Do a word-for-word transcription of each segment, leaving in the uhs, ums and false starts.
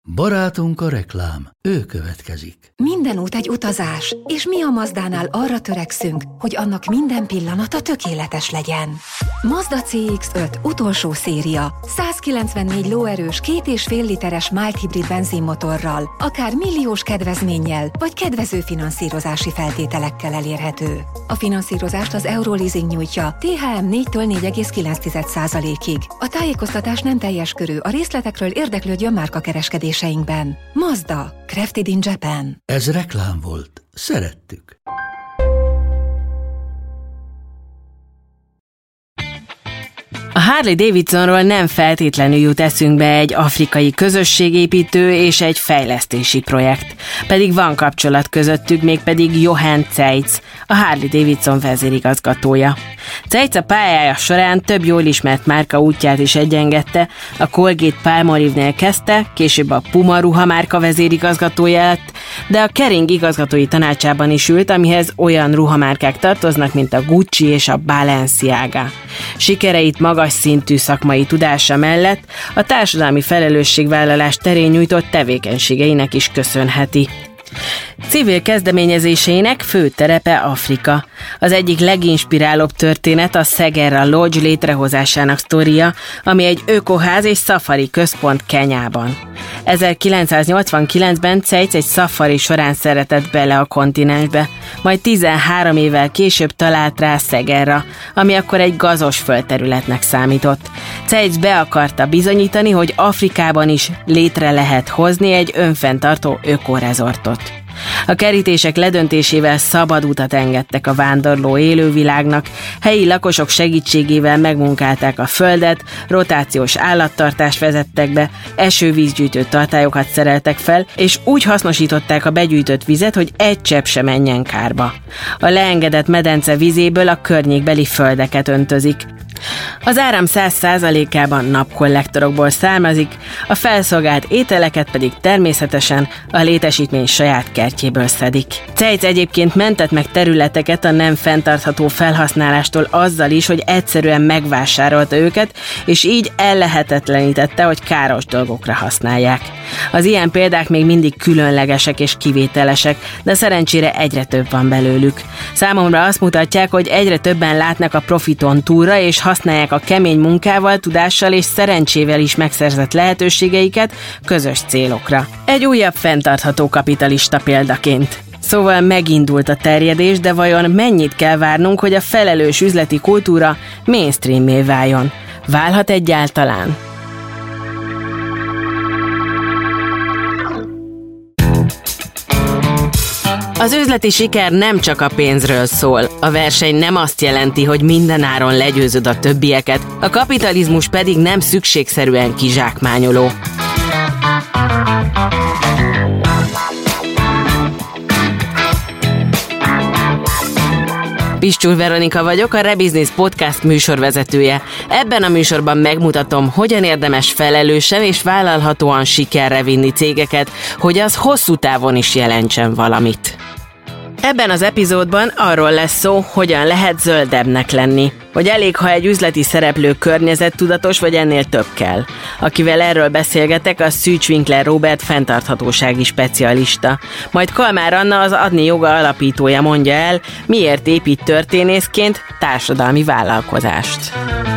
Barátunk a reklám, ő következik. Minden út egy utazás, és mi a Mazdánál arra törekszünk, hogy annak minden pillanata tökéletes legyen. Mazda cé iksz öt utolsó széria, százkilencvennégy lóerős, két és fél literes mild hibrid benzinmotorral, akár milliós kedvezménnyel, vagy kedvező finanszírozási feltételekkel elérhető. A finanszírozást az Euroleasing nyújtja té há em négytől négy egész kilenc százalékig. A tájékoztatás nem teljes körű, a részletekről érdeklődjön márkakereskedéseinkben. Mazda, crafted in Japan. Ez reklám volt. Szerettük. A Harley Davidsonról nem feltétlenül jut eszünkbe egy afrikai közösségépítő és egy fejlesztési projekt. Pedig van kapcsolat közöttük, mégpedig Johan Zeitz, a Harley Davidson vezérigazgatója. Zeitz a pályája során több jól ismert márka útját is egyengedte, a Colgate-Palmolive-nél kezdte, később a Puma ruhamárka vezérigazgatója lett, de a Kering igazgatói tanácsában is ült, amihez olyan ruhamárkák tartoznak, mint a Gucci és a Balenciaga. Sikereit magas szintű szakmai tudása mellett a társadalmi felelősségvállalás terén nyújtott tevékenységeinek is köszönheti. Civil kezdeményezéseinek fő terepe Afrika. Az egyik leginspirálóbb történet a Segerra Lodge létrehozásának sztoria, ami egy ökoház és szafari központ Kenyában. ezerkilencszáznyolcvankilencben Zeitz egy szafari során szeretett bele a kontinensbe, majd tizenhárom évvel később talált rá Segerra, ami akkor egy gazos földterületnek számított. Zeitz be akarta bizonyítani, hogy Afrikában is létre lehet hozni egy önfenntartó ökorezortot. A kerítések ledöntésével szabad utat engedtek a vándorló élővilágnak, helyi lakosok segítségével megmunkálták a földet, rotációs állattartást vezettek be, esővízgyűjtő tartályokat szereltek fel, és úgy hasznosították a begyűjtött vizet, hogy egy csepp se menjen kárba. A leengedett medence vizéből a környékbeli földeket öntözik. Az áram száz százalékában napkollektorokból származik, a felszolgált ételeket pedig természetesen a létesítmény saját kertjéből szedik. Zeitz egyébként mentett meg területeket a nem fenntartható felhasználástól azzal is, hogy egyszerűen megvásárolta őket, és így ellehetetlenítette, hogy káros dolgokra használják. Az ilyen példák még mindig különlegesek és kivételesek, de szerencsére egyre több van belőlük. Számomra azt mutatják, hogy egyre többen látnak a profiton túlra, és használják a kemény munkával, tudással és szerencsével is megszerzett lehetőségeiket közös célokra. Egy újabb fenntartható kapitalista példaként. Szóval megindult a terjedés, de vajon mennyit kell várnunk, hogy a felelős üzleti kultúra mainstream-mé váljon? Válhat egyáltalán? Az üzleti siker nem csak a pénzről szól. A verseny nem azt jelenti, hogy minden áron legyőzöd a többieket, a kapitalizmus pedig nem szükségszerűen kizsákmányoló. Piscsúr Veronika vagyok, a Rebusiness Podcast műsorvezetője. Ebben a műsorban megmutatom, hogyan érdemes felelősen és vállalhatóan sikerre vinni cégeket, hogy az hosszú távon is jelentsen valamit. Ebben az epizódban arról lesz szó, hogyan lehet zöldebbnek lenni. Hogy elég, ha egy üzleti szereplő környezettudatos, vagy ennél több kell. Akivel erről beszélgetek, a Szűcs Winkler Róbert fenntarthatósági specialista. Majd Kalmár Anna, az Adni Joga alapítója mondja el, miért épít történészként társadalmi vállalkozást.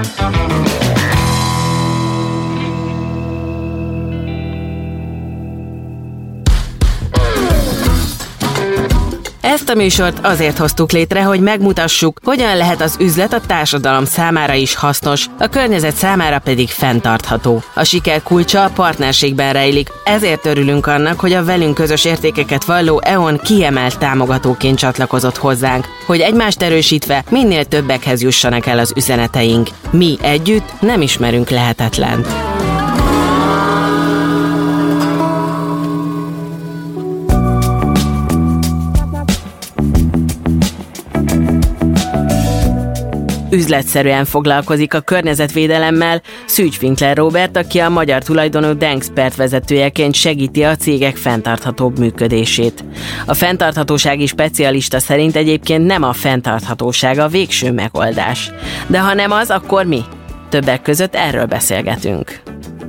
Ezt a műsort azért hoztuk létre, hogy megmutassuk, hogyan lehet az üzlet a társadalom számára is hasznos, a környezet számára pedig fenntartható. A siker kulcsa a partnerségben rejlik, ezért örülünk annak, hogy a velünk közös értékeket valló é o en kiemelt támogatóként csatlakozott hozzánk, hogy egymást erősítve minél többekhez jussanak el az üzeneteink. Mi együtt nem ismerünk lehetetlent. Üzletszerűen foglalkozik a környezetvédelemmel Szűcs Winkler Róbert, aki a magyar tulajdonú Dengspert vezetőjeként segíti a cégek fenntarthatóbb működését. A fenntarthatósági specialista szerint egyébként nem a fenntarthatóság a végső megoldás. De ha nem az, akkor mi? Többek között erről beszélgetünk.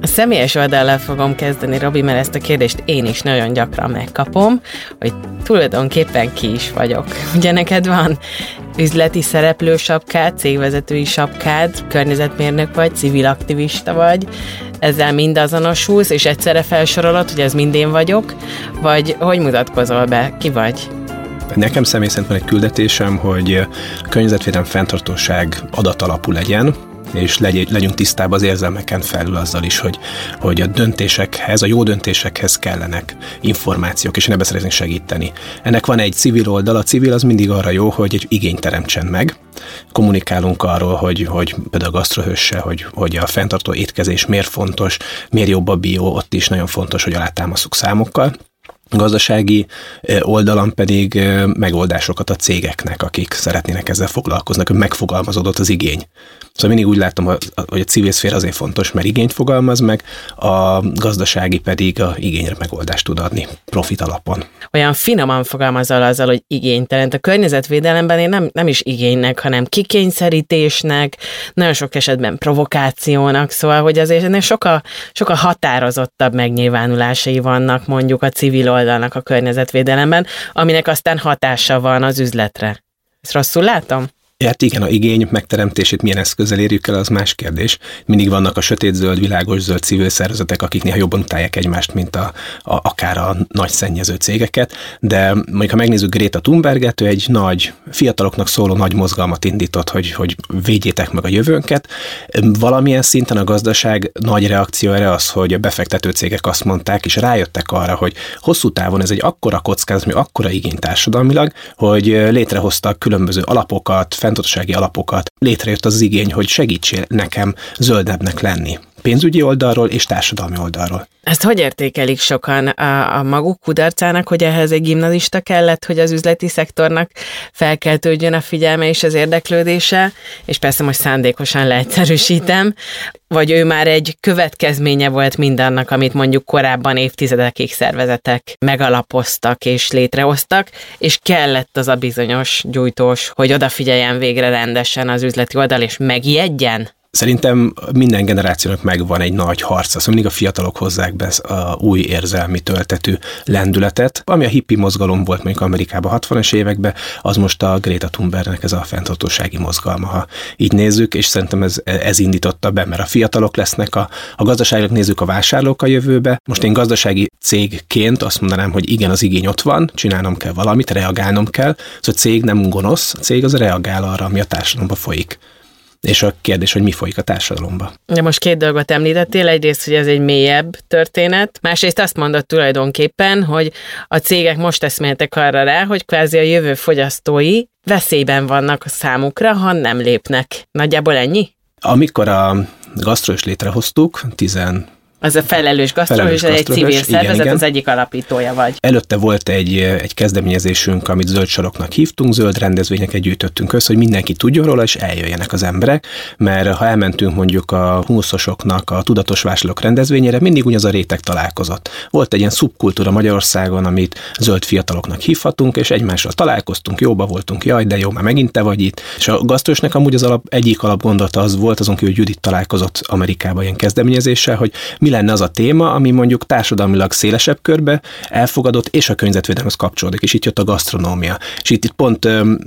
A személyes oldallal fogom kezdeni, Robi, mert ezt a kérdést én is nagyon gyakran megkapom, hogy tulajdonképpen ki is vagyok. Ugye neked van üzleti szereplő sapkád, cégvezetői sapkád, környezetmérnök vagy, civil aktivista vagy, ezzel mind azonosulsz, és egyszerre felsorolod, hogy ez mind én vagyok, vagy hogy mutatkozol be, ki vagy? Nekem személy szerint van egy küldetésem, hogy a környezetvédelem fenntartóság adatalapú legyen, és legy, legyünk tisztában az érzelmeken felül azzal is, hogy, hogy a döntésekhez, a jó döntésekhez kellenek információk, és én ebbe szeretnék segíteni. Ennek van egy civil oldal, a civil az mindig arra jó, hogy egy igényt teremtsen meg. Kommunikálunk arról, hogy, hogy például a gasztrohőssel, hogy, hogy a fenntartó étkezés miért fontos, miért jobb a bio, ott is nagyon fontos, hogy alátámasztjuk számokkal. A gazdasági oldalon pedig megoldásokat a cégeknek, akik szeretnének ezzel foglalkozni, hogy megfogalmazódott az igény. Szóval mindig úgy látom, hogy a civil szféra azért fontos, mert igényt fogalmaz meg, a gazdasági pedig a igényre megoldást tud adni profit alapon. Olyan finoman fogalmazol azzal, hogy igénytelen. A környezetvédelemben én nem, nem is igénynek, hanem kikényszerítésnek, nagyon sok esetben provokációnak, szóval, hogy azért ennél sokkal, sokkal határozottabb megnyilvánulásai vannak mondjuk a civil oldalnak a környezetvédelemben, aminek aztán hatása van az üzletre. Ezt rosszul látom? Hát igen, a igény megteremtését milyen eszközzel érjük el, az más kérdés. Mindig vannak a sötétzöld, világoszöld civil szervezetek, akik néha jobban utálják egymást, mint a, a, akár a nagy szennyező cégeket, de mondjuk ha megnézzük Greta Thunberget, ő egy nagy, fiataloknak szóló nagy mozgalmat indított, hogy, hogy védjétek meg a jövőnket. Valamilyen szinten a gazdaság nagy reakció erre az, hogy a befektető cégek azt mondták, és rájöttek arra, hogy hosszú távon ez egy akkora kockázat, ami akkora igény társadalmilag, hogy létrehoztak különböző alapokat, fenntarthatósági alapokat, létrejött az igény, hogy segítsél nekem zöldebbnek lenni. Pénzügyi oldalról és társadalmi oldalról. Ezt hogy értékelik sokan a, a maguk kudarcának, hogy ehhez egy gimnazista kellett, hogy az üzleti szektornak felkeltődjön a figyelme és az érdeklődése, és persze most szándékosan leegyszerűsítem, vagy ő már egy következménye volt mindannak, amit mondjuk korábban évtizedekig szervezetek megalapoztak és létrehoztak, és kellett az a bizonyos gyújtós, hogy odafigyeljen végre rendesen az üzleti oldal, és megijedjen? Szerintem minden generációnak megvan egy nagy harca, szóval mindig a fiatalok hozzák be a új érzelmi töltetű lendületet. Ami a hippi mozgalom volt mondjuk Amerikában a hatvanas években, az most a Greta Thunbergnek ez a fenntarthatósági mozgalma, ha így nézzük, és szerintem ez, ez indította be, mert a fiatalok lesznek, a, a gazdaságnak nézzük a vásárlók a jövőbe. Most én gazdasági cégként azt mondanám, hogy igen, az igény ott van, csinálnom kell valamit, reagálnom kell. Szóval a cég nem gonosz, a cég az reagál arra, ami a társadalomban folyik. És a kérdés, hogy mi folyik a társadalomba. De most két dolgot említettél, egyrészt, hogy ez egy mélyebb történet, másrészt azt mondod tulajdonképpen, hogy a cégek most eszméltek arra rá, hogy kvázi a jövő fogyasztói veszélyben vannak a számukra, ha nem lépnek. Nagyjából ennyi? Amikor a gasztrohőst létrehoztuk, tizen Az a felelős gasztrohős, egy civil igen, szervezet, igen. Az egyik alapítója vagy. Előtte volt egy, egy kezdeményezésünk, amit zöld saroknak hívtunk, zöld rendezvényeket gyűjtöttünk össze, hogy mindenki tudjon róla, és eljöjjenek az emberek, mert ha elmentünk mondjuk a humuszosoknak a tudatos vásárlók rendezvényére, mindig ugyanaz a réteg találkozott. Volt egy ilyen szubkultúra Magyarországon, amit zöld fiataloknak hívhatunk, és egymással találkoztunk, jóba voltunk, jaj, de jó, már megint te vagy itt. És a gasztrohősnek amúgy az alap, egyik alapgondolata az volt, azon kívül, hogy Judit találkozott Amerikában ilyen kezdeményezéssel, hogy mi lenne az a téma, ami mondjuk társadalmilag szélesebb körbe elfogadott, és a környezetvédelemhez kapcsolódik, és itt jött a gasztronómia. És itt, itt pont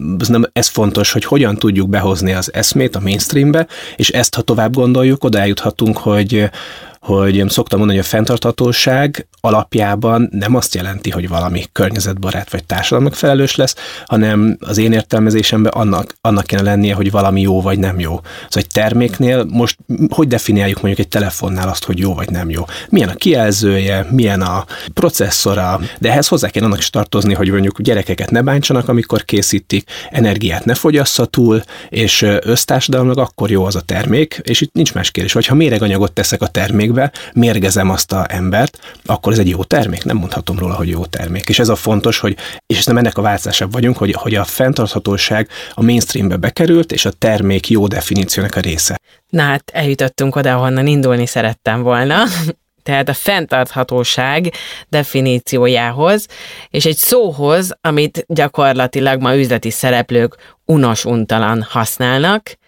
ez fontos, hogy hogyan tudjuk behozni az eszmét a mainstreambe, és ezt, ha tovább gondoljuk, oda eljuthatunk, hogy hogy szoktam mondani, hogy a fenntarthatóság alapjában nem azt jelenti, hogy valami környezetbarát vagy társadalmak felelős lesz, hanem az én értelmezésemben annak, annak kéne lennie, hogy valami jó vagy nem jó. Szóval egy terméknél most hogy definiáljuk mondjuk egy telefonnál azt, hogy jó vagy nem jó? Milyen a kijelzője, milyen a processzora, de ehhez hozzá kéne annak is tartozni, hogy mondjuk gyerekeket ne bántsanak, amikor készítik, energiát ne fogyassza túl, és össztársadalomnak akkor jó az a termék, és itt nincs más kérdés, vagy ha méreganyagot teszek a termékbe, mérgezem azt a embert, akkor ez egy jó termék, nem mondhatom róla, hogy jó termék. És ez a fontos, hogy, és nem ennek a változásában vagyunk, hogy, hogy a fenntarthatóság a mainstreambe bekerült, és a termék jó definíciónak a része. Na hát eljutottunk oda, ahonnan indulni szerettem volna, tehát a fenntarthatóság definíciójához, és egy szóhoz, amit gyakorlatilag ma üzleti szereplők unos-untalan használnak,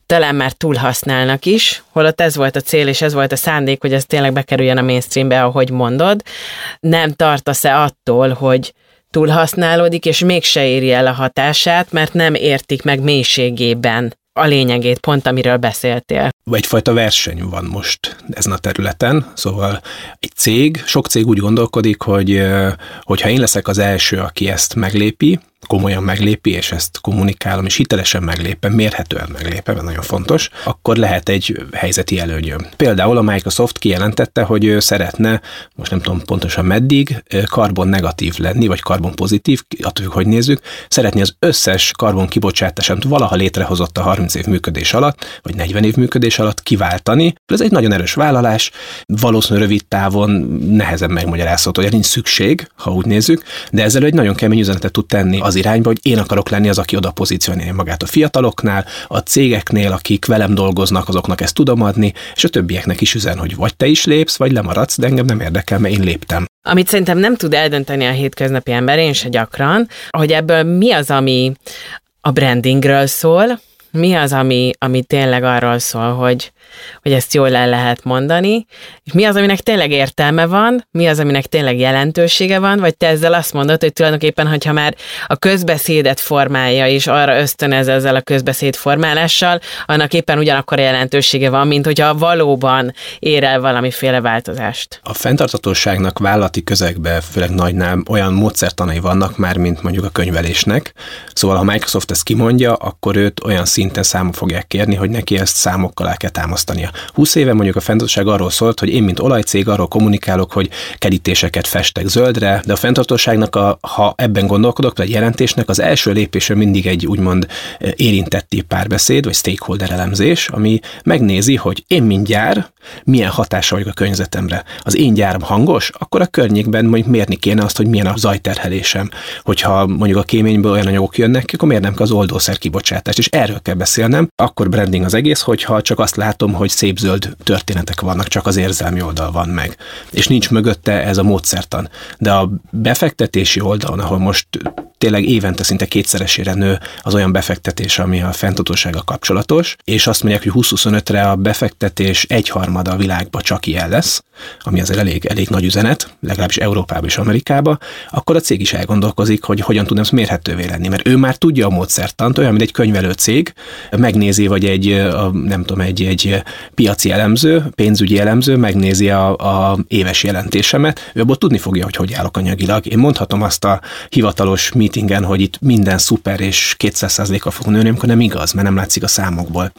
talán már túlhasználnak is, holott ez volt a cél, és ez volt a szándék, hogy ez tényleg bekerüljön a mainstreambe, ahogy mondod. Nem tartasz-e attól, hogy túlhasználódik, és mégse éri el a hatását, mert nem értik meg mélységében a lényegét, pont amiről beszéltél. Egyfajta verseny van most ezen a területen, szóval egy cég, sok cég úgy gondolkodik, hogy hogyha én leszek az első, aki ezt meglépi, komolyan meglépi, és ezt kommunikálom, és hitelesen meglépem, mérhetően meglépem, ez nagyon fontos, akkor lehet egy helyzeti előnyöm. Például a Microsoft kijelentette, hogy ő szeretne, most nem tudom pontosan meddig, karbon negatív lenni, vagy karbon pozitív, attól, hogy nézzük, szeretné az összes karbon kibocsátását, amit valaha létrehozott a harminc év működés alatt, vagy negyven év működés alatt kiváltani. Ez egy nagyon erős vállalás, valószínűleg rövid távon nehezen megmagyarázható, hogy nincs szükség, ha úgy nézzük, de ezzel egy nagyon kemény üzenetet tud tenni az irányba, hogy én akarok lenni az, aki oda pozícionálja magát a fiataloknál, a cégeknél, akik velem dolgoznak, azoknak ezt tudom adni, és a többieknek is üzen, hogy vagy te is lépsz, vagy lemaradsz, de engem nem érdekel, mert én léptem. Amit szerintem nem tud eldönteni a hétköznapi ember, én se gyakran, hogy ebből mi az, ami a brandingről szól, mi az, ami, ami tényleg arról szól, hogy, hogy ezt jól el lehet mondani, és mi az, aminek tényleg értelme van, mi az, aminek tényleg jelentősége van, vagy te ezzel azt mondod, hogy tulajdonképpen, hogyha már a közbeszédet formálja, és arra ösztönöz ezzel a közbeszéd formálással, annak éppen ugyanakkor jelentősége van, mint hogyha valóban ér el valamiféle változást. A fenntarthatóságnak vállalati közegben, főleg nagynál olyan módszertanai vannak már, mint mondjuk a könyvelésnek. Szóval, ha Microsoft ezt kimondja, akkor őt olyan szinten számok fogják kérni, hogy neki ezt számokkal el kell támasztania. húsz éve mondjuk a fenntarthatóság arról szólt, hogy én, mint olajcég, arról kommunikálok, hogy kerítéseket festek zöldre, de a fenntarthatóságnak, a, ha ebben gondolkodok, vagy jelentésnek az első lépése mindig egy úgymond érintetti párbeszéd, vagy stakeholder elemzés, ami megnézi, hogy én, mint gyár, milyen hatása vagyok a környezetemre. Az én gyáram hangos, akkor a környékben mondjuk mérni kéne azt, hogy milyen a zajterhelésem. Hogyha mondjuk a kéményből olyan anyagok jönnek, akkor miért nem kell az oldószer kibocsátást, és erről kell beszélnem, akkor branding az egész, hogyha csak azt látom, hogy szép zöld történetek vannak, csak az érzelmi oldal van meg. És nincs mögötte ez a módszertan. De a befektetési oldalon, ahol most tényleg évente szinte kétszeresére nő az olyan befektetés, ami a fenntarthatósággal kapcsolatos, és azt mondják, hogy húsz-huszonötre a befektetés egyharmada a világban csak ilyen lesz, ami azért elég, elég nagy üzenet, legalábbis Európában és Amerikában, akkor a cég is elgondolkozik, hogy hogyan tudna ez mérhetővé lenni, mert ő már tudja a módszertant, olyan, mint egy könyvelő cég, megnézi, vagy egy, a, nem tudom, egy, egy piaci elemző, pénzügyi elemző, megnézi a, a éves jelentésemet, ő abból tudni fogja, hogy hogy állok anyagilag. Én mondhatom azt a hivatalos meetingen, hogy itt minden szuper és kétszáz százalékkal fog nőni, amikor nem igaz, mert nem látszik a számokból.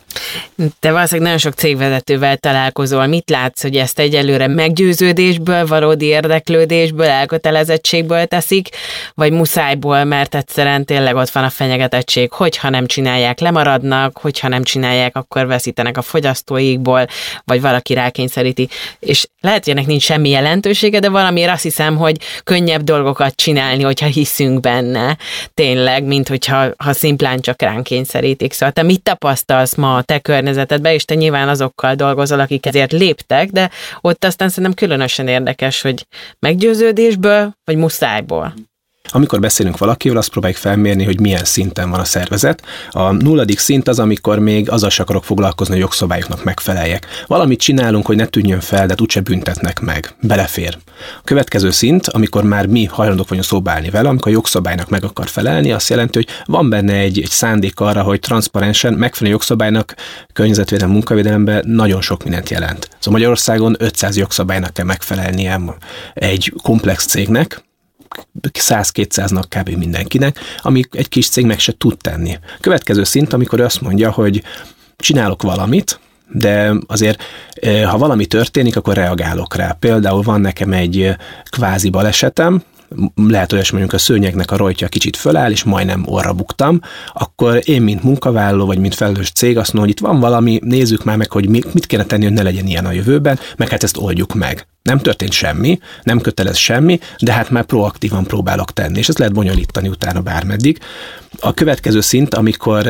Te valószínűleg nagyon sok cégvezetővel találkozol. Mit látsz, hogy ezt egyelőre meggyőződésből, valódi érdeklődésből, elkötelezettségből teszik, vagy muszájból, mert egyszerűen tényleg ott van a fenyegetettség, hogyha nem csinálják, lemaradnak, hogyha nem csinálják, akkor veszítenek a fogyasztóikból, vagy valaki rákényszeríti. És lehet, hogy ennek nincs semmi jelentősége, de valamiért azt hiszem, hogy könnyebb dolgokat csinálni, hogyha hiszünk benne, tényleg, mint hogyha ha szimplán csak ránk kényszerítik. Szóval te mit tapasztalsz ma a te környezetedben, és te nyilván azokkal dolgozol, akik ezért léptek, de ott aztán szerintem különösen érdekes, hogy meggyőződésből, vagy muszájból. Amikor beszélünk valakivel, azt próbáljuk felmérni, hogy milyen szinten van a szervezet. A nulladik szint az, amikor még azzal se akarok foglalkozni, hogy jogszabályoknak megfeleljek. Valamit csinálunk, hogy ne tűnjön fel, de úgyse büntetnek meg. Belefér. A következő szint, amikor már mi hajlandók vagyunk szóba állni vele, amikor a jogszabálynak meg akar felelni, azt jelenti, hogy van benne egy, egy szándék arra, hogy transzparensen megfelelő jogszabálynak környezetvédelem, munkavédelemben nagyon sok mindent jelent. Szóval Magyarországon ötszáz jogszabálynak kell megfelelnie egy komplex cégnek, száz-kétszáznak kb. Mindenkinek, ami egy kis cég meg se tud tenni. Következő szint, amikor ő azt mondja, hogy csinálok valamit, de azért, ha valami történik, akkor reagálok rá. Például van nekem egy kvázi balesetem, lehet olyas, mondjuk a szőnyegnek a rojtja kicsit föláll, és majdnem orra buktam, akkor én, mint munkavállaló, vagy mint felelős cég azt mondom, hogy itt van valami, nézzük már meg, hogy mit kéne tenni, hogy ne legyen ilyen a jövőben, meg hát ezt oldjuk meg. Nem történt semmi, nem kötelez semmi, de hát már proaktívan próbálok tenni, és ezt lehet bonyolítani utána bármeddig. A következő szint, amikor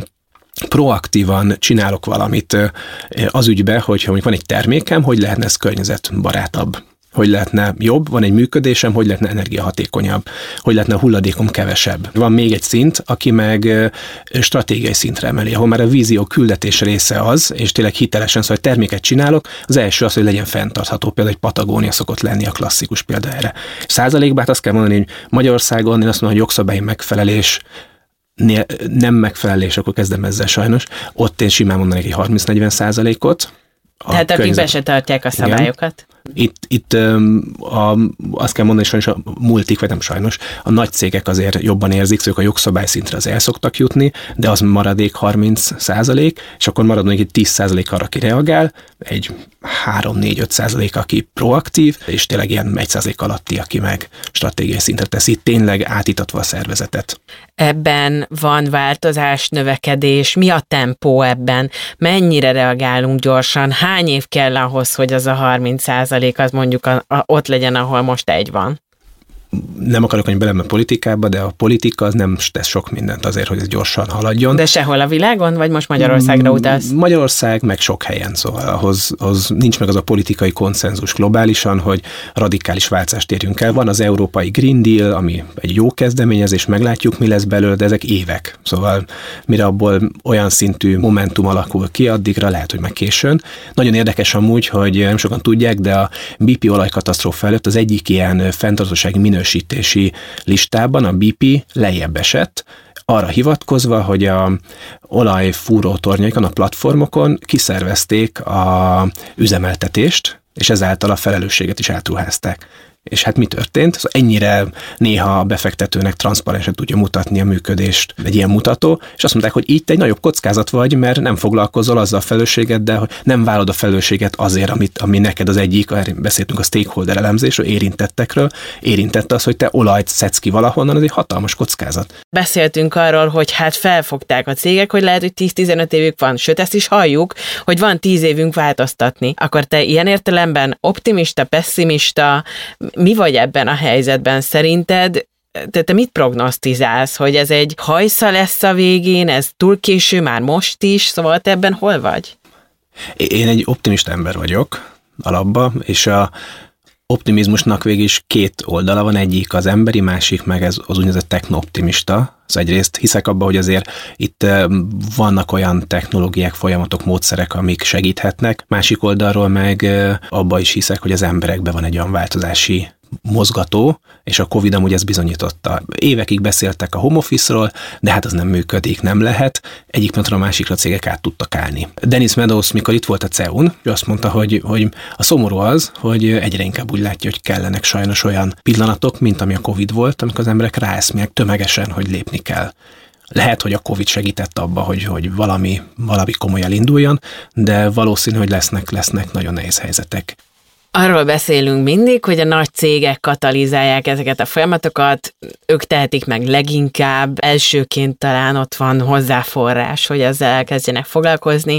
proaktívan csinálok valamit az ügybe, hogyha mondjuk van egy termékem, hogy lehetne ez környezetbarátabb. hogy lehetne jobb, van egy működésem, hogy lehetne energiahatékonyabb, hogy lehetne a hulladékom kevesebb. Van még egy szint, aki meg stratégiai szintre emeli, ahol már a vízió küldetés része az, és tényleg hitelesen, szóval terméket csinálok, az első az, hogy legyen fenntartható, például egy Patagónia szokott lenni a klasszikus példa erre. Százalékban hát azt kell mondani, hogy Magyarországon én azt mondom, hogy jogszabályi megfelelés, nem megfelelés, akkor kezdem ezzel sajnos, ott én simán mondanék egy harminc-negyven százalékot. Tehát akik be se tartják a szabályokat. Igen. Itt, itt a, azt kell mondani, hogy sajnos a multik, vagy nem sajnos, a nagy cégek azért jobban érzik, szóval a jogszabály szintre az el szoktak jutni, de az maradék harminc százalék, és akkor marad még egy tíz százalék arra, aki reagál, egy három-négy-öt százalék, aki proaktív, és tényleg ilyen egy százalék alatti, aki meg stratégiai szintre teszi, tényleg átítatva a szervezetet. Ebben van változás, növekedés, mi a tempó ebben? Mennyire reagálunk gyorsan? Hány év kell ahhoz, hogy az a harminc százalék az mondjuk a, a, ott legyen, ahol most egy van? Nem akarok hogy belemenni a politikába, de a politika az nem tesz sok mindent azért, hogy ez gyorsan haladjon. De sehol a világon, vagy most Magyarországra utalsz? Magyarország, meg sok helyen, szóval ahhoz, ahhoz nincs meg az a politikai konszenzus globálisan, hogy radikális változást érjünk el. Van az európai Green Deal, ami egy jó kezdeményezés, meglátjuk, mi lesz belőle, de ezek évek. Szóval mire abból olyan szintű momentum alakul ki, addigra lehet, hogy meg későn. Nagyon érdekes amúgy, hogy nem sokan tudják, de a bé pé olajkatasztrófa előtt az egyik ilyen fenntarthatósági minősítési listában a bé pé lejjebb esett, arra hivatkozva, hogy a olajfúró tornyaikon, a platformokon kiszervezték a üzemeltetést, és ezáltal a felelősséget is átruházták. És hát mi történt? Szóval ennyire néha a befektetőnek transzparensen tudja mutatni a működést egy ilyen mutató, és azt mondták, hogy így te egy nagyobb kockázat vagy, mert nem foglalkozol azzal a felelősségeddel, hogy nem vállalod a felelősséget azért, amit, ami neked az egyik, beszéltünk a stakeholder elemzésről, érintettekről, érintette az, hogy te olajt szedsz ki valahonnan, az egy hatalmas kockázat. Beszéltünk arról, hogy hát felfogták a cégek, hogy lehet, hogy tíz-tizenöt évük van, sőt ezt is halljuk, hogy van tíz évünk változtatni. Akkor te ilyen értelemben optimista, pessimista, mi vagy ebben a helyzetben szerinted? Te, te mit prognosztizálsz, hogy ez egy hajsza lesz a végén, ez túl késő már most is, szóval te ebben hol vagy? Én egy optimista ember vagyok alapban, és a optimizmusnak végig is két oldala van, egyik az emberi, másik meg ez az úgynevezett techno-optimista. Az egyrészt hiszek abba, hogy azért itt vannak olyan technológiák, folyamatok, módszerek, amik segíthetnek, másik oldalról meg abba is hiszek, hogy az emberekben van egy olyan változási mozgató, és a Covid amúgy ezt bizonyította. Évekig beszéltek a home office-ról, de hát az nem működik, nem lehet. Egyik pillanatra a másikra a cégek át tudtak állni. Dennis Meadows, mikor itt volt a cé e u-n, ő azt mondta, hogy, hogy a szomorú az, hogy egyre inkább úgy látja, hogy kellenek sajnos olyan pillanatok, mint ami a Covid volt, amikor az emberek ráeszmélnek tömegesen, hogy lépni kell. Lehet, hogy a Covid segített abba, hogy, hogy valami, valami komolyan induljon, de valószínű, hogy lesznek, lesznek nagyon nehéz helyzetek. Arról beszélünk mindig, hogy a nagy cégek katalizálják ezeket a folyamatokat, ők tehetik meg leginkább, elsőként talán ott van hozzáforrás, hogy ezzel elkezdjenek foglalkozni,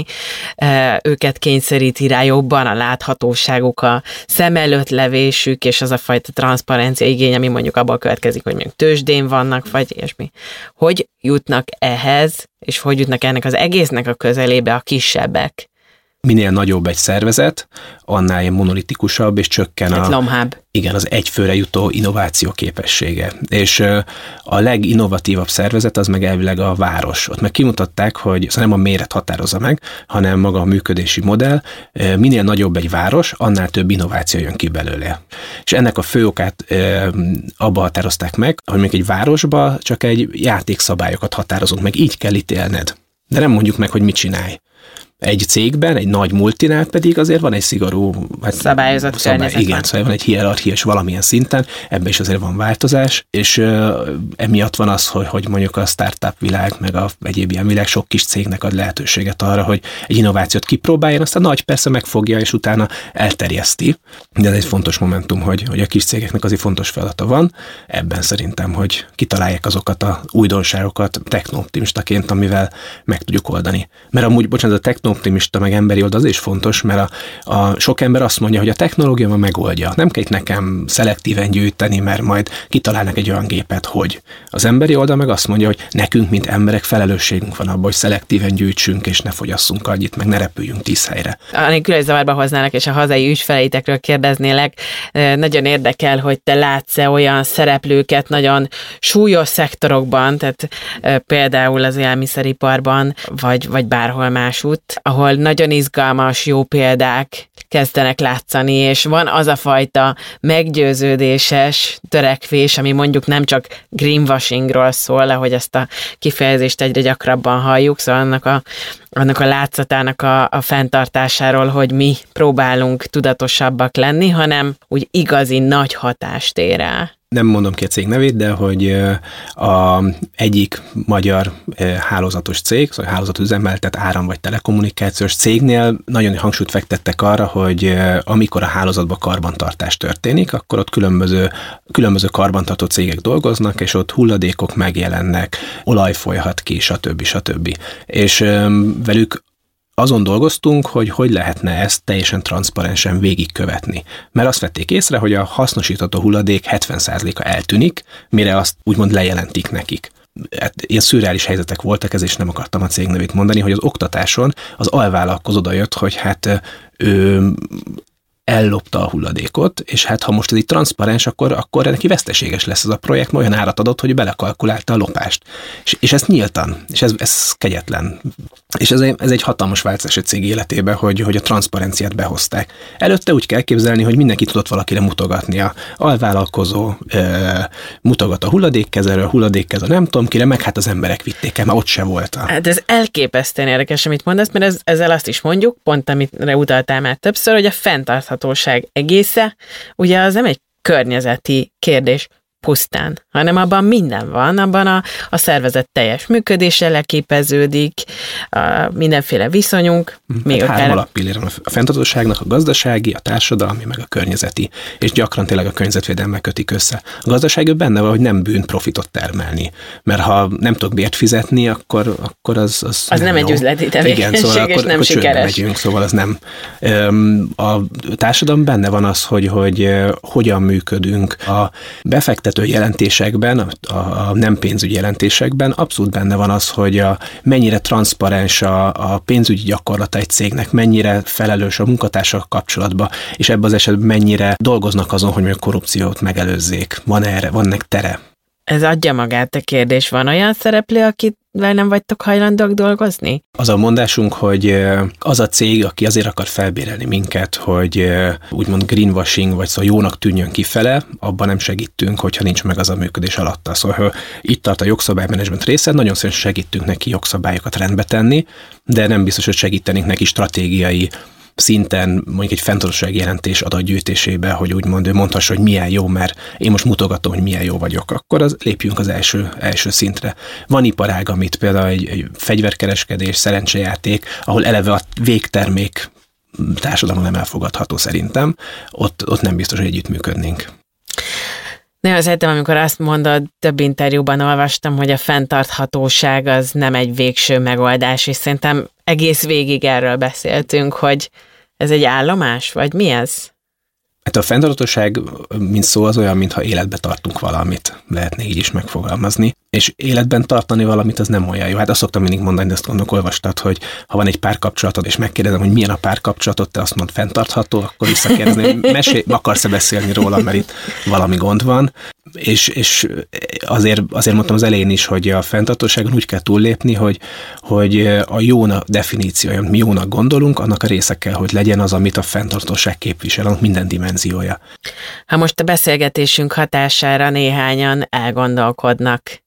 őket kényszeríti rá jobban a láthatóságuk, a szem előtt levésük, és az a fajta transzparencia igény, ami mondjuk abból következik, hogy mondjuk tőzsdén vannak, vagy ilyesmi. Hogy jutnak ehhez, és hogy jutnak ennek az egésznek a közelébe a kisebbek? Minél nagyobb egy szervezet, annál monolitikusabb, és csökken a, lomhább. Igen, az egyfőre jutó innováció képessége. És a leginnovatívabb szervezet az meg elvileg a város. Ott meg kimutatták, hogy szóval nem a méret határozza meg, hanem maga a működési modell. Minél nagyobb egy város, annál több innováció jön ki belőle. És ennek a fő okát abba határozták meg, hogy még egy városba csak egy játékszabályokat határozunk meg, így kell ítélned. De nem mondjuk meg, hogy mit csinálj. Egy cégben, egy nagy multinál pedig azért van egy szigorú hát, szabályozott szabály, környezet. Igen, szóval van egy hierarchia, és valamilyen szinten, ebben is azért van változás, és uh, emiatt van az, hogy, hogy mondjuk a startup világ, meg a egyéb ilyen világ sok kis cégnek ad lehetőséget arra, hogy egy innovációt kipróbáljon, aztán nagy persze megfogja, és utána elterjeszti. De ez egy fontos momentum, hogy, hogy a kis cégeknek azért fontos feladata van. Ebben szerintem, hogy kitalálják azokat a újdonságokat techno-optimistaként, amivel meg tudjuk oldani. Mert amúgy, bocsánat, a techno techno-optimista, meg emberi oldal, az is fontos, mert a, a sok ember azt mondja, hogy a technológia ma megoldja. Nem kell nekem szelektíven gyűjteni, mert majd kitalálnak egy olyan gépet, hogy. Az emberi oldal meg azt mondja, hogy nekünk, mint emberek felelősségünk van abban, hogy szelektíven gyűjtsünk, és ne fogyasszunk annyit, meg ne repüljünk tíz helyre. Anélkül, hogy zavarba hoznának, és a hazai ügyfeleitekről kérdeznélek, nagyon érdekel, hogy te látsz-e olyan szereplőket nagyon súlyos szektorokban, tehát például az élelmiszeriparban, vagy, vagy bárhol másút, ahol nagyon izgalmas, jó példák kezdenek látszani, és van az a fajta meggyőződéses törekvés, ami mondjuk nem csak greenwashingról szól, ahogy ezt a kifejezést egyre gyakrabban halljuk, szóval annak a, annak a látszatának a, a fenntartásáról, hogy mi próbálunk tudatosabbak lenni, hanem úgy igazi nagy hatást ér el. Nem mondom ki a cég nevét, de hogy a egyik magyar hálózatos cég, szóval hálózatüzemeltet áram- vagy telekommunikációs cégnél nagyon hangsúlyt fektettek arra, hogy amikor a hálózatban karbantartás történik, akkor ott különböző, különböző karbantartó cégek dolgoznak, és ott hulladékok megjelennek, olaj folyhat ki, stb. stb. És velük azon dolgoztunk, hogy hogy lehetne ezt teljesen transzparensen végigkövetni. Mert azt vették észre, hogy a hasznosítható hulladék hetven százaléka eltűnik, mire azt úgymond lejelentik nekik. Ilyen szürreális helyzetek voltak, ez is nem akartam a cég nevét mondani, hogy az oktatáson az alvállalkozó odajött, hogy hát ő ellopta a hulladékot, és hát ha most ez így transzparens, akkor, akkor neki veszteséges lesz ez a projekt, olyan árat adott, hogy belekalkulálta a lopást. És, és ez nyíltan, és ez, ez kegyetlen. És ez, ez egy hatalmas változás a cég életében, hogy, hogy a transzparenciát behozták. Előtte úgy kell képzelni, hogy mindenki tudott valakire mutogatni. A alvállalkozó e, mutogat a hulladékkezelő, a hulladékkezelő nem tudom kire, meg hát az emberek vitték el, már ott se volt. A... Hát ez elképesztően érdekes, amit mondasz, mert ez, ezzel azt is mondjuk, pont amire utaltál már többször, hogy a fenntarthatóság egésze, ugye az nem egy környezeti kérdés pusztán, hanem abban minden van, abban a, a szervezet teljes működése leképeződik, a mindenféle viszonyunk. Hát még három akár... alappillér van a fenntarthatóságnak, a gazdasági, a társadalmi, meg a környezeti, és gyakran tényleg a környezetvédelemmel kötik össze. A gazdaságban benne van, hogy nem bűn profitot termelni, mert ha nem tudok bért fizetni, akkor, akkor az, az, az nem, nem egy üzleti tevékenység, igen, szóval és akkor, nem akkor sikeres. Megyünk, szóval az nem. A társadalom benne van az, hogy, hogy hogyan működünk. A befektető jelentésekben, a, a nem pénzügyi jelentésekben abszolút benne van az, hogy a, mennyire transzparens a, a pénzügyi gyakorlata egy cégnek, mennyire felelős a munkatársak kapcsolatban, és ebben az esetben mennyire dolgoznak azon, hogy a korrupciót megelőzzék. Van erre, van nek tere. Ez adja magát a kérdés. Van olyan szereplő, akivel nem vagytok hajlandók dolgozni? Az a mondásunk, hogy az a cég, aki azért akar felbérelni minket, hogy úgymond greenwashing, vagy szóval jónak tűnjön kifele, abban nem segítünk, hogyha nincs meg az a működés alatta. Szóval ha itt tart a jogszabálymenedzsment része, nagyon szépen segítünk neki jogszabályokat rendbe tenni, de nem biztos, hogy segítenénk neki stratégiai szinten mondjuk egy fenntarthatósági jelentés adatgyűjtésébe, hogy úgymond ő mondhassa, hogy milyen jó, mert én most mutogatom, hogy milyen jó vagyok, akkor az, lépjünk az első, első szintre. Van iparág, amit például egy, egy fegyverkereskedés, szerencsejáték, ahol eleve a végtermék társadalom nem elfogadható szerintem, ott, ott nem biztos, hogy együttműködnénk. Nagyon szeretem, amikor azt mondod, több interjúban olvastam, hogy a fenntarthatóság az nem egy végső megoldás, és szerintem egész végig erről beszéltünk, hogy ez egy állomás, vagy mi ez? Hát a fenntarthatóság, mint szó, az olyan, mintha életbe tartunk valamit, lehetne így is megfogalmazni. És életben tartani valamit, az nem olyan jó. Hát azt szoktam mindig mondani, de azt gondolok, olvastad, hogy ha van egy párkapcsolatod, és megkérdezem, hogy milyen a párkapcsolatod, te azt mondod fenntartható, akkor visszakérdezni, mesélj, akarsz-e beszélni róla, mert itt valami gond van. És, és azért, azért mondtam az elején is, hogy a fenntarthatóságon úgy kell túllépni, hogy, hogy a jónak definíciója, mi jónak gondolunk, annak a része kell, hogy legyen az, amit a fenntarthatóság képvisel, annak minden dimenziója. Ha most a beszélgetésünk hatására néhányan elgondolkodnak,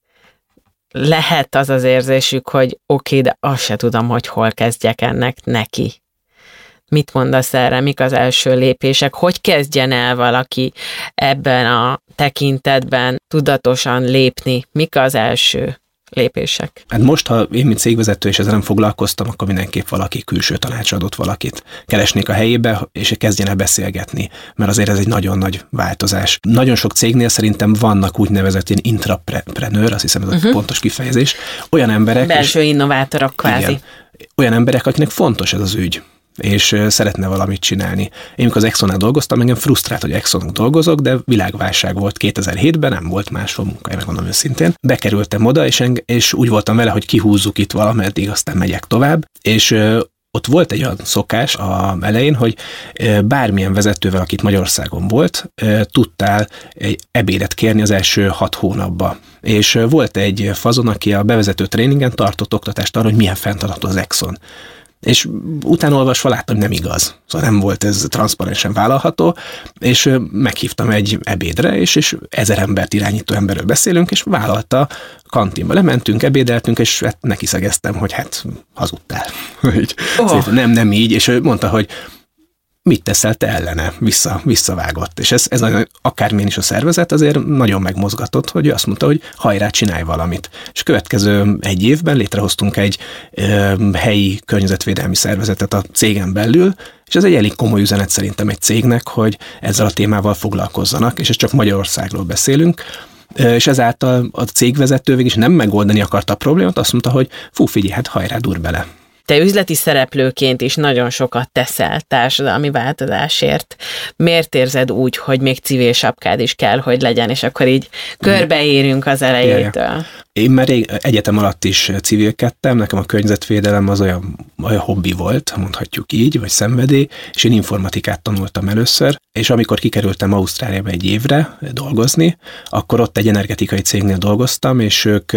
lehet az az érzésük, hogy oké, okay, de azt se tudom, hogy hol kezdjek ennek neki. Mit mondasz erre? Mik az első lépések? Hogy kezdjen el valaki ebben a tekintetben tudatosan lépni? Mik az első lépések? Hát most, ha én, mint cégvezető, és ezzel nem foglalkoztam, akkor mindenképp valaki külső tanácsadót valakit keresnék a helyébe, és kezdjen el beszélgetni, mert azért ez egy nagyon nagy változás. Nagyon sok cégnél szerintem vannak úgynevezett ilyen intrapreneur, azt hiszem ez uh-huh. a pontos kifejezés, olyan emberek... Belső és, innovátorok kvázi. Igen, olyan emberek, akiknek fontos ez az ügy, és szeretne valamit csinálni. Én amikor az Exxonnál dolgoztam, engem frusztrált, hogy Exxonnak dolgozok, de világválság volt kétezer-hétben, nem volt máshol munkája, megmondom őszintén. Bekerültem oda, és, eng- és úgy voltam vele, hogy kihúzzuk itt valameddig, aztán megyek tovább, és ott volt egy olyan szokás a elején, hogy bármilyen vezetővel, akit Magyarországon volt, tudtál egy ebédet kérni az első hat hónapba. És volt egy fazon, aki a bevezető tréningen tartott oktatást arra, hogy milyen fenntartható az Exxon. És utána olvasva láttam, hogy nem igaz. Szóval nem volt ez transzparensen vállalható, és meghívtam egy ebédre, és, és ezer embert irányító emberről beszélünk, és vállalta, kantinba lementünk, ebédeltünk, és hát neki szegeztem, hogy hát hazudtál. Oh. nem, nem így, és ő mondta, hogy mit teszel te ellene, vissza, visszavágott. És ez, ez nagyon, akármilyen is a szervezet, azért nagyon megmozgatott, hogy ő azt mondta, hogy hajrá, csinálj valamit. És következő egy évben létrehoztunk egy ö, helyi környezetvédelmi szervezetet a cégen belül, és ez egy elég komoly üzenet szerintem egy cégnek, hogy ezzel a témával foglalkozzanak, és ez csak Magyarországról beszélünk, és ezáltal a cégvezető végig is nem megoldani akarta a problémát, azt mondta, hogy fú, figyelj, hát hajrá, dur bele. Te üzleti szereplőként is nagyon sokat teszel társadalmi változásért. Miért érzed úgy, hogy még civil sapkád is kell, hogy legyen, és akkor így körbeérünk az elejétől? Ja, ja. Én már rég, egyetem alatt is civilkedtem, nekem a környezetvédelem az olyan, olyan hobbi volt, mondhatjuk így, vagy szenvedély, és én informatikát tanultam először, és amikor kikerültem Ausztráliába egy évre dolgozni, akkor ott egy energetikai cégnél dolgoztam, és ők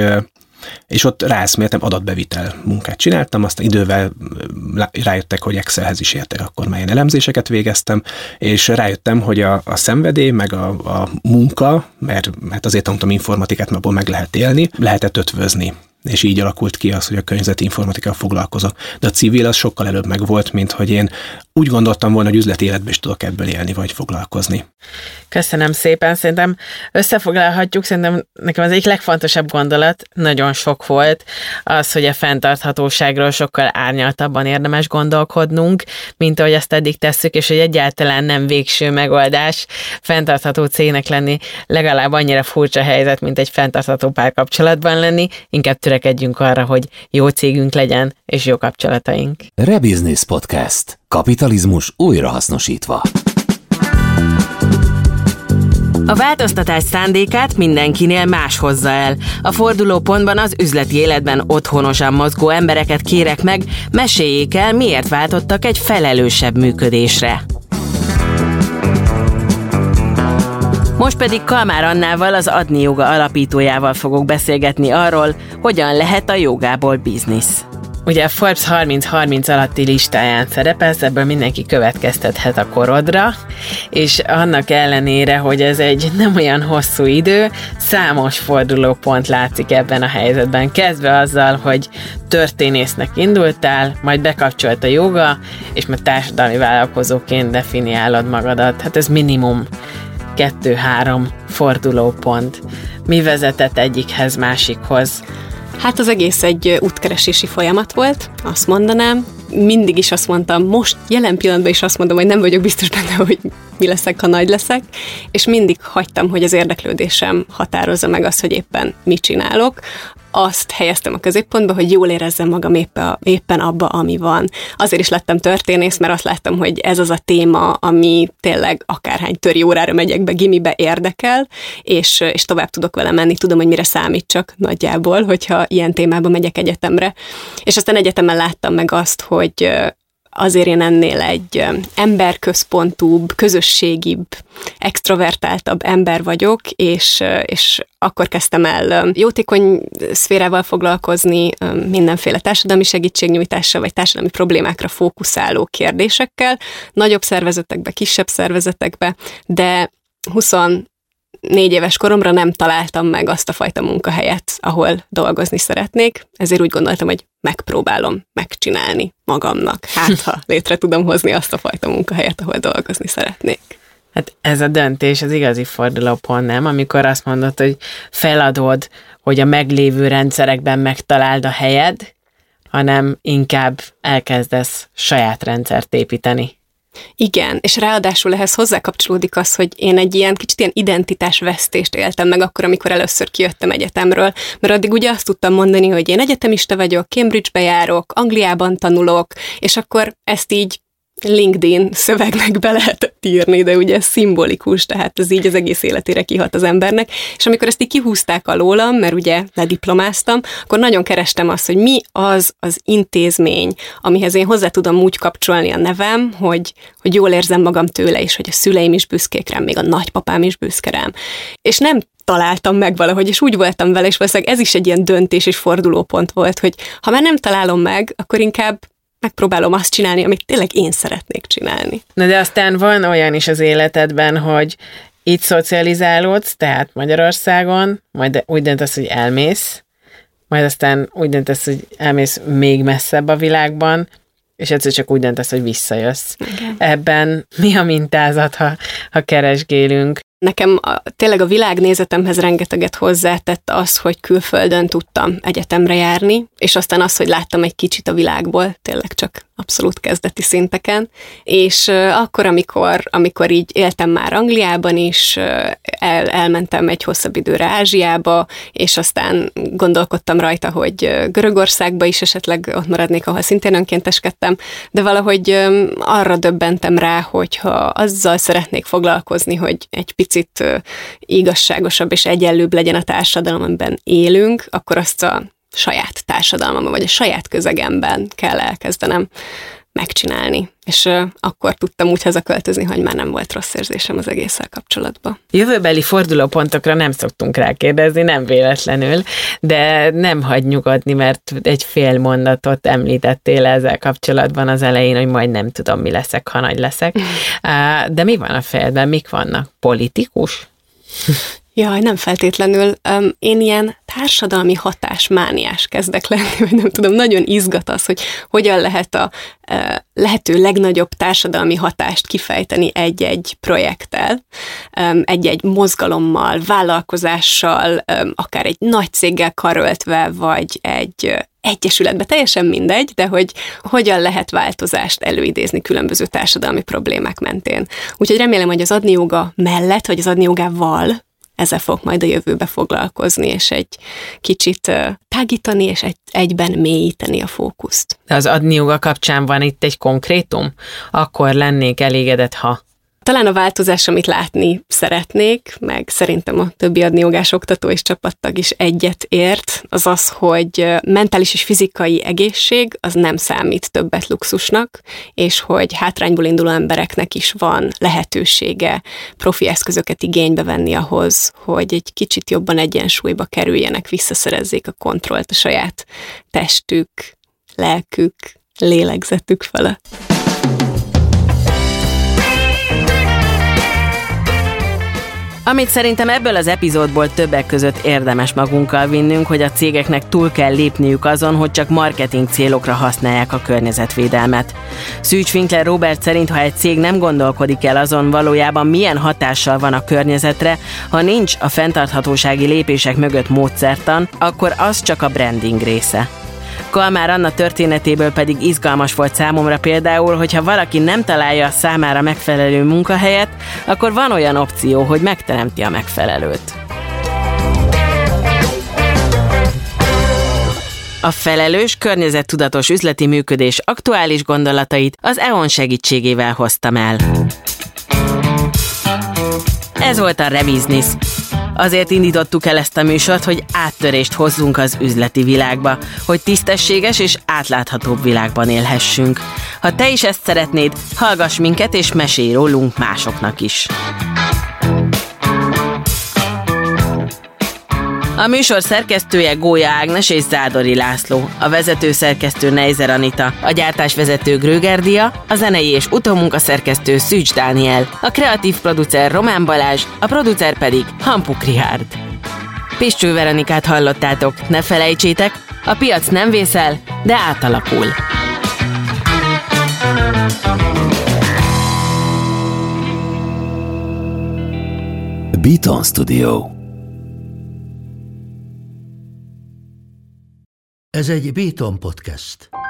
és ott ráeszméltem, adatbevitel munkát csináltam, aztán idővel rájöttek, hogy Excelhez is értek, akkor már ilyen elemzéseket végeztem, és rájöttem, hogy a, a szenvedély, meg a, a munka, mert hát azért tanultam informatikát, mert abból meg lehet élni, lehetett ötvözni. És így alakult ki az, hogy a környezeti informatikával foglalkozok. De a civil az sokkal előbb megvolt, mint hogy én úgy gondoltam volna, hogy üzleti életben is tudok ebből élni, vagy foglalkozni. Köszönöm szépen, szerintem összefoglalhatjuk, szerintem nekem az egyik legfontosabb gondolat, nagyon sok volt, az, hogy a fenntarthatóságról sokkal árnyaltabban érdemes gondolkodnunk, mint ahogy azt eddig tesszük, és hogy egyáltalán nem végső megoldás fenntartható cégnek lenni, legalább annyira furcsa helyzet, mint egy fenntartható párkapcsolatban lenni, inkább törekedjünk arra, hogy jó cégünk legyen, és jó kapcsolataink. Rebusiness Podcast. Kapitalizmus újrahasznosítva. A változtatás szándékát mindenkinél más hozza el. A fordulópontban az üzleti életben otthonosan mozgó embereket kérek meg, meséljék el, miért váltottak egy felelősebb működésre. Most pedig Kalmár Annával, az Adni Joga alapítójával fogok beszélgetni arról, hogyan lehet a jogából biznisz. Ugye a Forbes harminc harminc alatti listáján szerepelsz, ebből mindenki következtethet a korodra, és annak ellenére, hogy ez egy nem olyan hosszú idő, számos fordulópont látszik ebben a helyzetben. Kezdve azzal, hogy történésznek indultál, majd bekapcsolt a joga, és már társadalmi vállalkozóként definiálod magadat. Hát ez minimum kettő-három fordulópont. Mi vezetett egyikhez, másikhoz? Hát az egész egy útkeresési folyamat volt, azt mondanám. Mindig is azt mondtam, most jelen pillanatban is azt mondom, hogy nem vagyok biztos benne, hogy mi leszek, ha nagy leszek, és mindig hagytam, hogy az érdeklődésem határozza meg azt, hogy éppen mit csinálok. Azt helyeztem a középpontba, hogy jól érezzem magam éppen, éppen abba, ami van. Azért is lettem történész, mert azt láttam, hogy ez az a téma, ami tényleg akárhány töri órára megyek be, gimibe érdekel, és, és tovább tudok vele menni, tudom, hogy mire számít csak nagyjából, hogyha ilyen témába megyek egyetemre. És aztán egyetemen láttam meg azt, hogy azért én ennél egy emberközpontúbb, közösségibb, extrovertáltabb ember vagyok, és, és akkor kezdtem el jótékony szférával foglalkozni, mindenféle társadalmi segítségnyújtással, vagy társadalmi problémákra fókuszáló kérdésekkel, nagyobb szervezetekbe, kisebb szervezetekbe, de huszonnégy éves koromra nem találtam meg azt a fajta munkahelyet, ahol dolgozni szeretnék, ezért úgy gondoltam, hogy megpróbálom megcsinálni magamnak. Hát, ha létre tudom hozni azt a fajta munkahelyet, ahol dolgozni szeretnék. Hát ez a döntés az igazi fordulópont, nem? Amikor azt mondod, hogy feladod, hogy a meglévő rendszerekben megtaláld a helyed, hanem inkább elkezdesz saját rendszert építeni. Igen, és ráadásul ehhez hozzákapcsolódik az, hogy én egy ilyen kicsit ilyen identitásvesztést éltem meg akkor, amikor először kijöttem egyetemről, mert addig ugye azt tudtam mondani, hogy én egyetemista vagyok, Cambridge-be járok, Angliában tanulok, és akkor ezt így LinkedIn szövegnek be lehetett írni, de ugye ez szimbolikus, tehát ez így az egész életére kihat az embernek, és amikor ezt így kihúzták alólam, mert ugye lediplomáztam, akkor nagyon kerestem azt, hogy mi az az intézmény, amihez én hozzá tudom úgy kapcsolni a nevem, hogy, hogy jól érzem magam tőle, és hogy a szüleim is büszkék rám, még a nagypapám is büszke rám. És nem találtam meg valahogy, és úgy voltam vele, és valószínűleg ez is egy ilyen döntés és fordulópont volt, hogy ha már nem találom meg, akkor inkább megpróbálom azt csinálni, amit tényleg én szeretnék csinálni. Na de aztán van olyan is az életedben, hogy itt szocializálódsz, tehát Magyarországon, majd úgy döntesz, hogy elmész, majd aztán úgy döntesz, hogy elmész még messzebb a világban, és egyszer csak úgy döntesz, hogy visszajössz. Okay. Ebben mi a mintázat, ha, ha keresgélünk? Nekem a, tényleg a világnézetemhez rengeteget hozzátett az, hogy külföldön tudtam egyetemre járni, és aztán az, hogy láttam egy kicsit a világból, tényleg csak abszolút kezdeti szinteken, és uh, akkor, amikor, amikor így éltem már Angliában is, uh, el, elmentem egy hosszabb időre Ázsiába, és aztán gondolkodtam rajta, hogy uh, Görögországba is esetleg ott maradnék, ahol szintén önkénteskedtem, de valahogy um, arra döbbentem rá, hogyha azzal szeretnék foglalkozni, hogy egy picit uh, igazságosabb és egyenlőbb legyen a társadalom, amiben élünk, akkor azt a saját társadalmamban, vagy a saját közegemben kell elkezdenem megcsinálni. És uh, akkor tudtam úgy hazaköltözni, hogy már nem volt rossz érzésem az egésszel kapcsolatban. Jövőbeli fordulópontokra nem szoktunk rákérdezni, nem véletlenül, de nem hagy nyugodni, mert egy fél mondatot említettél ezzel kapcsolatban az elején, hogy majd nem tudom, mi leszek, ha nagy leszek. Uh, de mi van a fejedben? Mik vannak? Politikus? Jaj, nem feltétlenül. Um, én ilyen társadalmi hatásmániás kezdek lenni, vagy nem tudom, nagyon izgat az, hogy hogyan lehet a uh, lehető legnagyobb társadalmi hatást kifejteni egy-egy projekttel, um, egy-egy mozgalommal, vállalkozással, um, akár egy nagy céggel karöltve, vagy egy uh, egyesületbe, teljesen mindegy, de hogy hogyan lehet változást előidézni különböző társadalmi problémák mentén. Úgyhogy remélem, hogy az adni joga mellett, vagy az adni jogával ezzel fog majd a jövőbe foglalkozni, és egy kicsit uh, tágítani, és egy, egyben mélyíteni a fókuszt. De az adni joga kapcsán van itt egy konkrétum? Akkor lennék elégedett, ha... Talán a változás, amit látni szeretnék, meg szerintem a többi adnijogás oktató és csapattag is egyet ért, az az, hogy mentális és fizikai egészség az nem számít többet luxusnak, és hogy hátrányból induló embereknek is van lehetősége profi eszközöket igénybe venni ahhoz, hogy egy kicsit jobban egyensúlyba kerüljenek, visszaszerezzék a kontrollt a saját testük, lelkük, lélegzetük felett. Amit szerintem ebből az epizódból többek között érdemes magunkkal vinnünk, hogy a cégeknek túl kell lépniük azon, hogy csak marketing célokra használják a környezetvédelmet. Szűcs Winkler Róbert szerint, ha egy cég nem gondolkodik el azon, valójában milyen hatással van a környezetre, ha nincs a fenntarthatósági lépések mögött módszertan, akkor az csak a branding része. Kalmár Anna történetéből pedig izgalmas volt számomra például, hogyha valaki nem találja számára megfelelő munkahelyet, akkor van olyan opció, hogy megteremti a megfelelőt. A felelős, környezettudatos üzleti működés aktuális gondolatait az é o en segítségével hoztam el. Ez volt a Rebusiness. Azért indítottuk el ezt a műsort, hogy áttörést hozzunk az üzleti világba, hogy tisztességes és átláthatóbb világban élhessünk. Ha te is ezt szeretnéd, hallgass minket és mesélj rólunk másoknak is. A műsor szerkesztője Gólya Ágnes és Zádori László, a vezető szerkesztő Neizer Anita, a gyártásvezető Gröger Dia, a zenei és utómunkaszerkesztő Szűcs Dániel, a kreatív producer Román Balázs, a producer pedig Hampuk Richárd. Piscső Veronikát hallottátok, ne felejtsétek, a piac nem vészel, de átalakul. Beaton Studio. Ez egy Beaton Podcast.